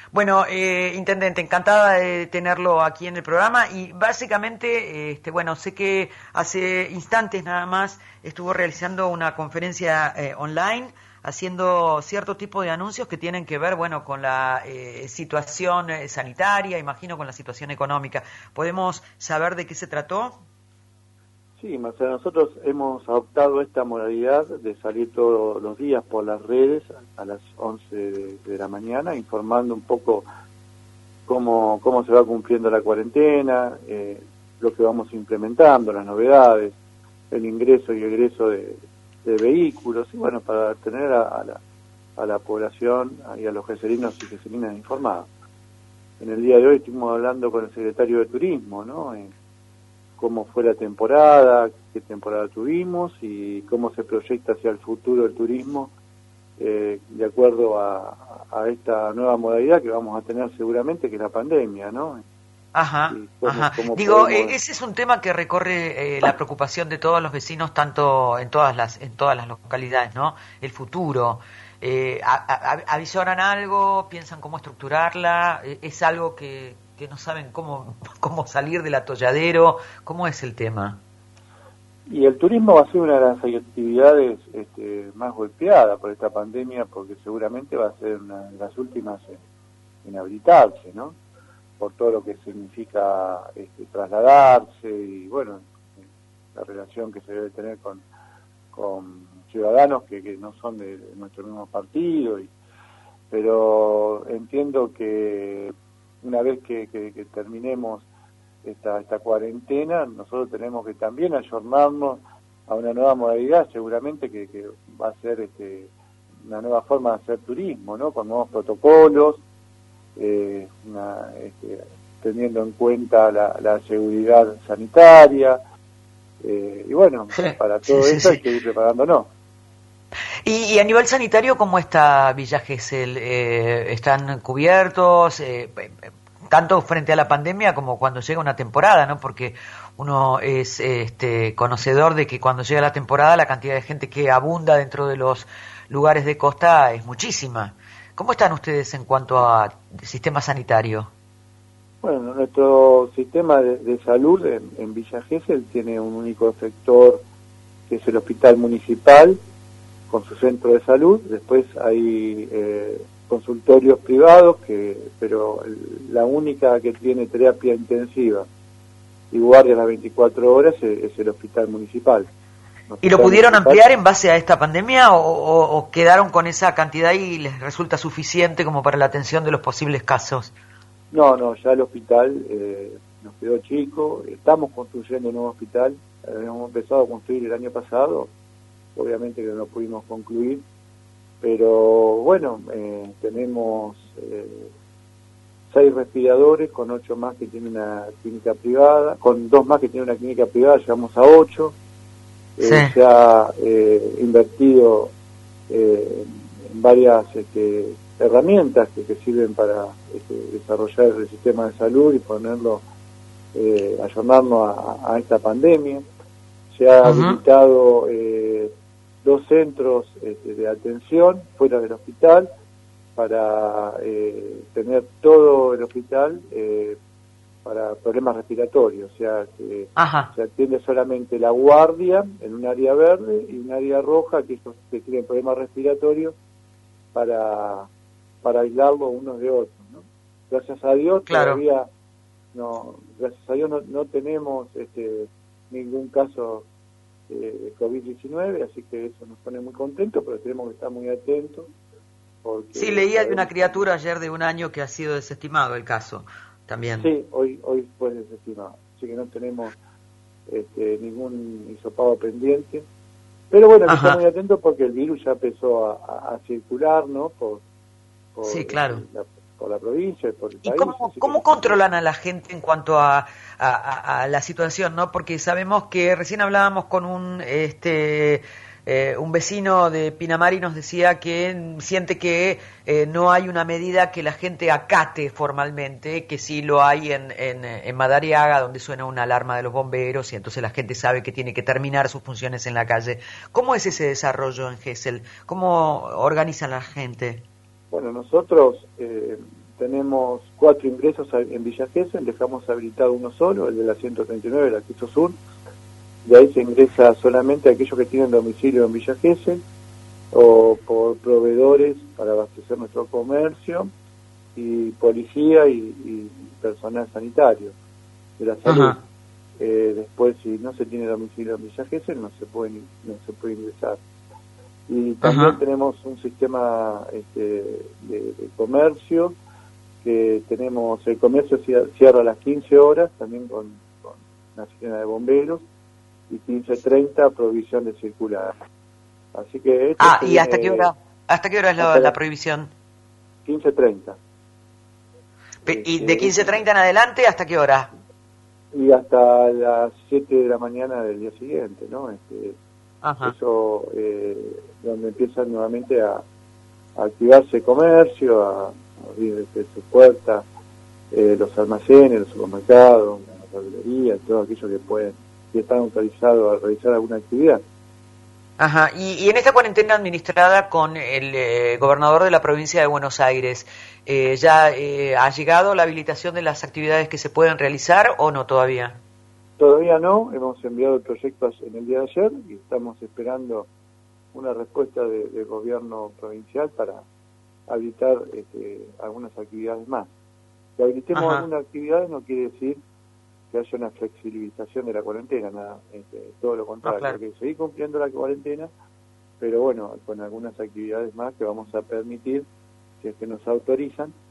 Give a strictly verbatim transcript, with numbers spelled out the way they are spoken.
Bueno, eh, intendente, encantada de tenerlo aquí en el programa y básicamente, este, bueno, sé que hace instantes nada más estuvo realizando una conferencia eh, online haciendo cierto tipo de anuncios que tienen que ver, bueno, con la eh, situación eh, sanitaria, imagino con la situación económica. ¿Podemos saber de qué se trató? Sí, Marcelo, nosotros hemos adoptado esta modalidad de salir todos los días por las redes a las once de, de la mañana, informando un poco cómo, cómo se va cumpliendo la cuarentena, eh, lo que vamos implementando, las novedades, el ingreso y egreso de, de vehículos, y bueno, para tener a, a, la, a la población y a los geserinos y geserinas informados. En el día de hoy estuvimos hablando con el secretario de Turismo, ¿no? En, cómo fue la temporada, qué temporada tuvimos y cómo se proyecta hacia el futuro el turismo eh, de acuerdo a, a esta nueva modalidad que vamos a tener seguramente, que es la pandemia, ¿no? Ajá, Cómo, ajá. cómo Digo, podemos... eh, ese es un tema que recorre eh, la preocupación de todos los vecinos, tanto en todas las en todas las localidades, ¿no? El futuro. Eh, a, a, ¿Avisoran algo? ¿Piensan cómo estructurarla? Eh, ¿Es algo que, que no saben cómo, cómo salir del atolladero? ¿Cómo es el tema? Y el turismo va a ser una de las actividades este, más golpeadas por esta pandemia, porque seguramente va a ser una de las últimas en, en habilitarse, ¿no? Por todo lo que significa este, trasladarse y, bueno, la relación que se debe tener con, con ciudadanos que, que no son de, de nuestro mismo partido. Y, pero entiendo que una vez que, que, que terminemos esta, esta cuarentena, nosotros tenemos que también ayornarnos a una nueva modalidad, seguramente que, que va a ser este, una nueva forma de hacer turismo, ¿no? Con nuevos protocolos, eh, una, este, teniendo en cuenta la, la seguridad sanitaria, eh, y bueno, Sí, para todo sí, eso sí, hay que ir preparándonos. Y, y a nivel sanitario, ¿cómo está Villa Gesell? Eh, ¿Están cubiertos? Eh, tanto frente a la pandemia como cuando llega una temporada, ¿no? Porque uno es este, conocedor de que cuando llega la temporada la cantidad de gente que abunda dentro de los lugares de costa es muchísima. ¿Cómo están ustedes en cuanto a sistema sanitario? Bueno, nuestro sistema de, de salud en, en Villa Gesell tiene un único sector que es el hospital municipal con su centro de salud. Después hay eh, consultorios privados, que pero la única que tiene terapia intensiva y guardia las veinticuatro horas es, es el hospital municipal. El ¿Y lo hospital pudieron municipal, ampliar en base a esta pandemia o, o, o quedaron con esa cantidad y les resulta suficiente como para la atención de los posibles casos? No, no, ya el hospital eh, nos quedó chico, estamos construyendo un nuevo hospital, habíamos empezado a construir el año pasado, obviamente que no lo pudimos concluir, pero bueno, eh, tenemos eh, seis respiradores con ocho más que tienen una clínica privada, con dos más que tienen una clínica privada, llegamos a ocho, eh, Sí. se ha eh, invertido eh, en varias este, herramientas que, que sirven para este, desarrollar el sistema de salud y ponerlo, eh, ayornarnos a, a esta pandemia. Se ha Uh-huh. habilitado eh, dos centros este, de atención fuera del hospital para eh, tener todo el hospital eh, para problemas respiratorios, o sea que Ajá. se atiende solamente la guardia en un área verde y un área roja, que estos que tienen problemas respiratorios, para para aislarlos unos de otros, ¿no? Gracias a Dios Claro. todavía no, gracias a Dios no, no tenemos este, ningún caso de COVID diecinueve, así que eso nos pone muy contentos, pero tenemos que estar muy atentos. Porque Sí, leía de una criatura ayer de un año que ha sido desestimado el caso, también. Sí, hoy hoy fue desestimado, así que no tenemos este, ningún hisopado pendiente. Pero bueno, que está muy atento porque el virus ya empezó a, a, a circular, ¿no? Por, por, sí, claro. La, por la provincia y por el ¿Y país. cómo, cómo controlan a la gente en cuanto a, a, a la situación, no? Porque sabemos que recién hablábamos con un este eh, un vecino de Pinamar y nos decía que siente que eh, no hay una medida que la gente acate formalmente, que sí lo hay en, en, en Madariaga, donde suena una alarma de los bomberos y entonces la gente sabe que tiene que terminar sus funciones en la calle. ¿Cómo es ese desarrollo en Gesell? ¿Cómo organizan la gente? Bueno, nosotros eh, tenemos tenemos cuatro ingresos en Villa Gesell, dejamos habilitado uno solo, el de la ciento treinta y nueve, el acceso sur. De ahí se ingresa solamente a aquellos que tienen domicilio en Villa Gesell o por proveedores para abastecer nuestro comercio, y policía y, y personal sanitario de la salud. Eh, después, si no se tiene domicilio en Villa Gesell, no se puede no se puede ingresar. Y también Ajá. tenemos un sistema este, de, de comercio, que tenemos, el comercio cierra a las quince horas, también con, con una sirena de bomberos, y quince treinta prohibición de circular. Así que ah, ¿y hasta qué hora? ¿Hasta qué hora es la, la prohibición? quince treinta. ¿Y de quince treinta en adelante hasta qué hora? Y hasta las siete de la mañana del día siguiente, ¿no? Este, Ajá. Eso, eh, donde empiezan nuevamente a, a activarse el comercio, a abrir desde sus puertas, eh, los almacenes, los supermercados, las verdulerías, todo aquello que pueden, que están autorizados a realizar alguna actividad. Ajá, y, y en esta cuarentena administrada con el eh, gobernador de la provincia de Buenos Aires, eh, ¿ya eh, ha llegado la habilitación de las actividades que se pueden realizar o no todavía? Todavía no, hemos enviado el proyecto en el día de ayer y estamos esperando una respuesta de, del gobierno provincial para habilitar este, algunas actividades más. Que habilitemos Ajá. algunas actividades no quiere decir que haya una flexibilización de la cuarentena, nada, este, todo lo contrario, ah, claro. que seguir cumpliendo la cuarentena, pero bueno, con algunas actividades más que vamos a permitir, si es que nos autorizan,